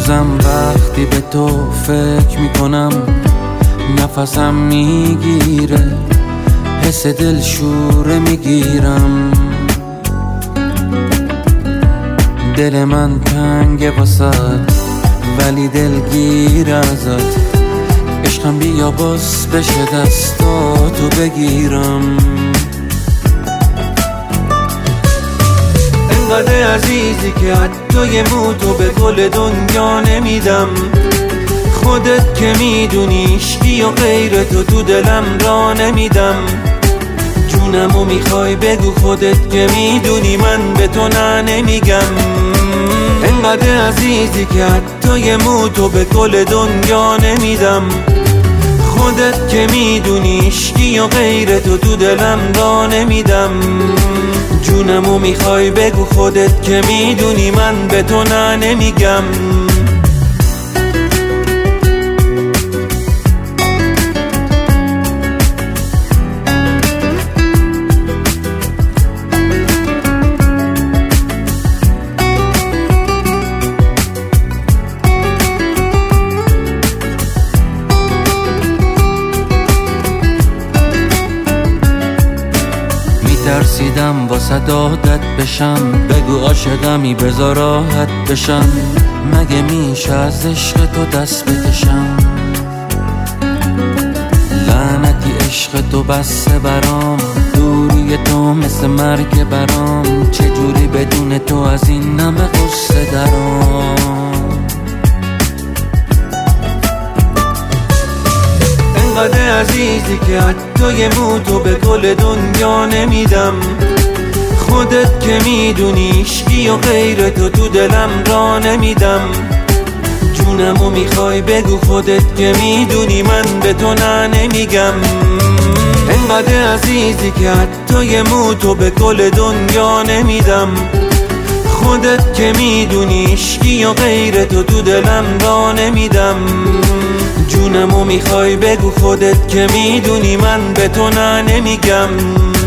هنوزم وقتی به تو فکر میکنم نفسم میگیره، حس دلشوره میگیرم. دل من تنگه واسد ولی دلگیر ازت، عشقم بیا باز بشه دستاتو بگیرم. انقدر عزیزی که حتی یه موتو به گل دنیا نمیدم. خودت که میدونی عشقی و غیر تو دلم را نمیدم. جونمو میخوای بگو خودت که میدونی من به تو نه نمیگم. انقدر عزیزی که حتی یه موتو به گل دنیا نمیدم. خودت که میدونی عشقی و غیر تو دلم را نمیدم. جونمو میخوای بگو خودت که میدونی من به تو نه نمیگم. ترسیدم واسه عادت بشم، بگو عاشقمی بذار راحت بشم. مگه میشه از عشق تو دست بکشم؟ لعنتی عشق تو بسته برام، دوری تو مثل مرگ برام. چجوری بدون تو از این نمه قصه درام؟ انقدر عزیزی که حتی یه موتو به گل دنیا نمیدم. خودت که میدونی عشقی و غیر تو دلم را نمیدم. جونمو میخوای بگو خودت که میدونی من به تو نه نمیگم. انقدر عزیزی که حتی یه موتو به گل دنیا نمیدم. خودت که میدونی عشقی و غیر تو دلم را نمیدم. جونمو میخوای بگو خودت که میدونی من به تو نه نمیگم.